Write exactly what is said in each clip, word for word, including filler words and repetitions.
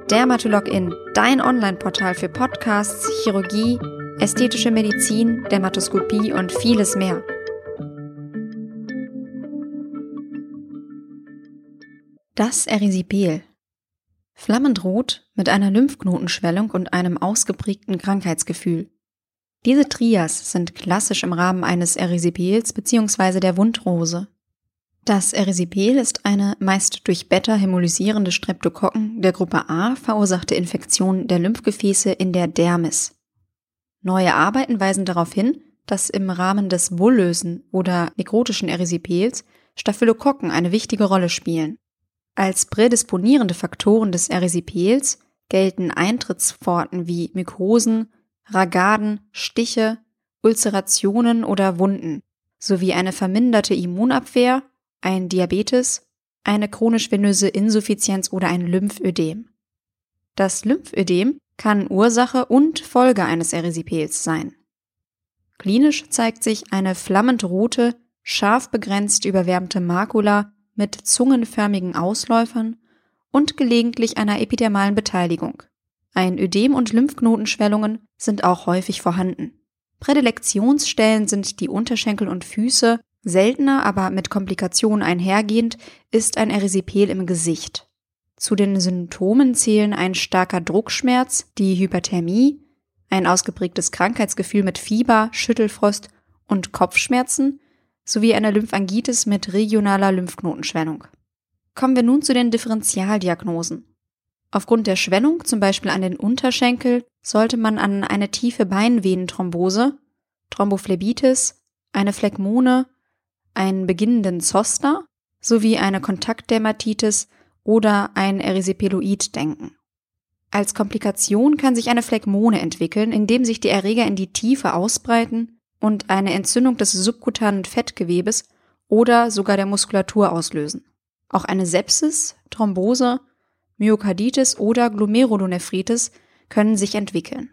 Dermatologin, dein Online-Portal für Podcasts, Chirurgie, ästhetische Medizin, Dermatoskopie und vieles mehr. Das Erisipel. Flammend rot mit einer Lymphknotenschwellung und einem ausgeprägten Krankheitsgefühl. Diese Trias sind klassisch im Rahmen eines Erisipels bzw. der Wundrose. Das Erisipel ist eine meist durch Beta hämolysierende Streptokokken der Gruppe A verursachte Infektion der Lymphgefäße in der Dermis. Neue Arbeiten weisen darauf hin, dass im Rahmen des bullösen oder nekrotischen Erisipels Staphylokokken eine wichtige Rolle spielen. Als prädisponierende Faktoren des Erisipels gelten Eintrittspforten wie Mykosen, Ragaden, Stiche, Ulzerationen oder Wunden, sowie eine verminderte Immunabwehr, ein Diabetes, eine chronisch-venöse Insuffizienz oder ein Lymphödem. Das Lymphödem kann Ursache und Folge eines Erisipels sein. Klinisch zeigt sich eine flammend rote, scharf begrenzt überwärmte Makula mit zungenförmigen Ausläufern und gelegentlich einer epidermalen Beteiligung. Ein Ödem und Lymphknotenschwellungen sind auch häufig vorhanden. Prädilektionsstellen sind die Unterschenkel und Füße, seltener, aber mit Komplikationen einhergehend, ist ein Erisipel im Gesicht. Zu den Symptomen zählen ein starker Druckschmerz, die Hyperthermie, ein ausgeprägtes Krankheitsgefühl mit Fieber, Schüttelfrost und Kopfschmerzen sowie eine Lymphangitis mit regionaler Lymphknotenschwellung. Kommen wir nun zu den Differentialdiagnosen. Aufgrund der Schwellung, zum Beispiel an den Unterschenkel, sollte man an eine tiefe Beinvenenthrombose, Thrombophlebitis, eine Phlegmone, einen beginnenden Zoster sowie eine Kontaktdermatitis oder ein Erisipeloid denken. Als Komplikation kann sich eine Phlegmone entwickeln, indem sich die Erreger in die Tiefe ausbreiten und eine Entzündung des subkutanen Fettgewebes oder sogar der Muskulatur auslösen. Auch eine Sepsis, Thrombose, Myokarditis oder Glomerulonephritis können sich entwickeln.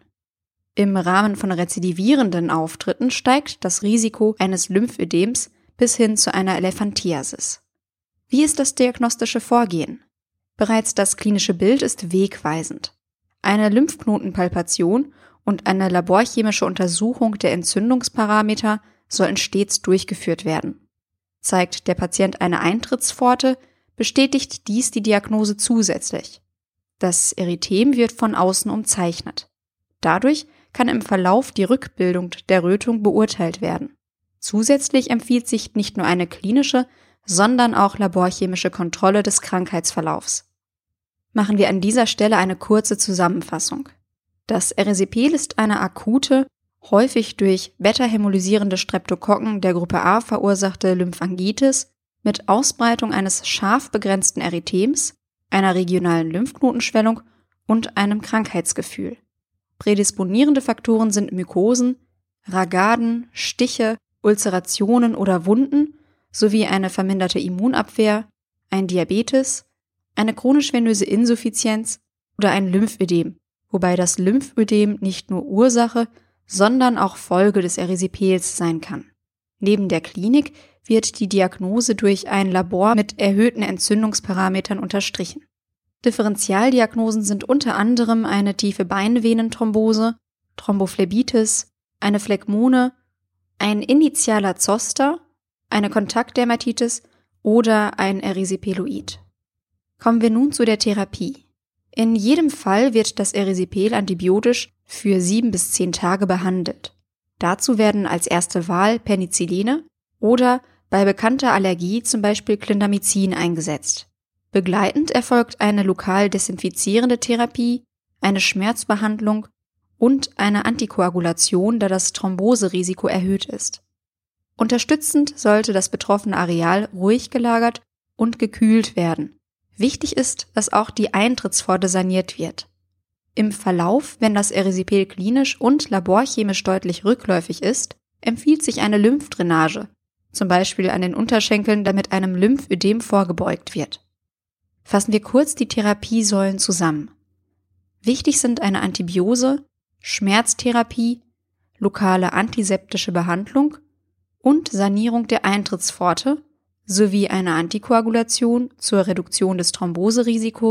Im Rahmen von rezidivierenden Auftritten steigt das Risiko eines Lymphödems bis hin zu einer Elephantiasis. Wie ist das diagnostische Vorgehen? Bereits das klinische Bild ist wegweisend. Eine Lymphknotenpalpation und eine laborchemische Untersuchung der Entzündungsparameter sollten stets durchgeführt werden. Zeigt der Patient eine Eintrittspforte, bestätigt dies die Diagnose zusätzlich. Das Erythem wird von außen umzeichnet. Dadurch kann im Verlauf die Rückbildung der Rötung beurteilt werden. Zusätzlich empfiehlt sich nicht nur eine klinische, sondern auch laborchemische Kontrolle des Krankheitsverlaufs. Machen wir an dieser Stelle eine kurze Zusammenfassung. Das Erisipel ist eine akute, häufig durch beta-hämolysierende Streptokokken der Gruppe A verursachte Lymphangitis mit Ausbreitung eines scharf begrenzten Erythems, einer regionalen Lymphknotenschwellung und einem Krankheitsgefühl. Prädisponierende Faktoren sind Mykosen, Ragaden, Stiche, Ulzerationen oder Wunden sowie eine verminderte Immunabwehr, ein Diabetes, eine chronisch-venöse Insuffizienz oder ein Lymphödem, wobei das Lymphödem nicht nur Ursache, sondern auch Folge des Erisipels sein kann. Neben der Klinik wird die Diagnose durch ein Labor mit erhöhten Entzündungsparametern unterstrichen. Differentialdiagnosen sind unter anderem eine tiefe Beinvenenthrombose, Thrombophlebitis, eine Phlegmone, ein initialer Zoster, eine Kontaktdermatitis oder ein Erisipeloid. Kommen wir nun zu der Therapie. In jedem Fall wird das Erisipel antibiotisch für sieben bis zehn Tage behandelt. Dazu werden als erste Wahl Penicilline oder bei bekannter Allergie zum Beispiel Clindamycin eingesetzt. Begleitend erfolgt eine lokal desinfizierende Therapie, eine Schmerzbehandlung und eine Antikoagulation, da das Thromboserisiko erhöht ist. Unterstützend sollte das betroffene Areal ruhig gelagert und gekühlt werden. Wichtig ist, dass auch die Eintrittspforte saniert wird. Im Verlauf, wenn das Erisipel klinisch und laborchemisch deutlich rückläufig ist, empfiehlt sich eine Lymphdrainage, zum Beispiel an den Unterschenkeln, damit einem Lymphödem vorgebeugt wird. Fassen wir kurz die Therapiesäulen zusammen. Wichtig sind eine Antibiose, Schmerztherapie, lokale antiseptische Behandlung und Sanierung der Eintrittspforte sowie eine Antikoagulation zur Reduktion des Thromboserisikos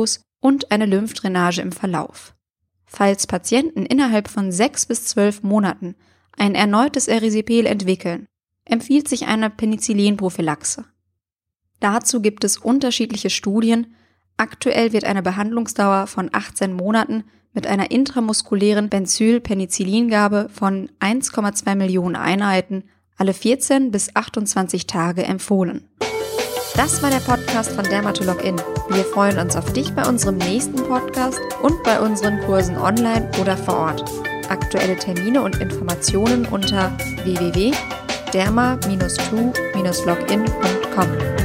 und eine Lymphdrainage im Verlauf. Falls Patienten innerhalb von sechs bis zwölf Monaten ein erneutes Erisipel entwickeln, empfiehlt sich eine Penicillin-Prophylaxe. Dazu gibt es unterschiedliche Studien. Aktuell wird eine Behandlungsdauer von achtzehn Monaten mit einer intramuskulären Benzylpenicillingabe von eins Komma zwei Millionen Einheiten alle vierzehn bis achtundzwanzig Tage empfohlen. Das war der Podcast von Dermatologin. Wir freuen uns auf dich bei unserem nächsten Podcast und bei unseren Kursen online oder vor Ort. Aktuelle Termine und Informationen unter w w w punkt derma Bindestrich two Bindestrich login punkt com.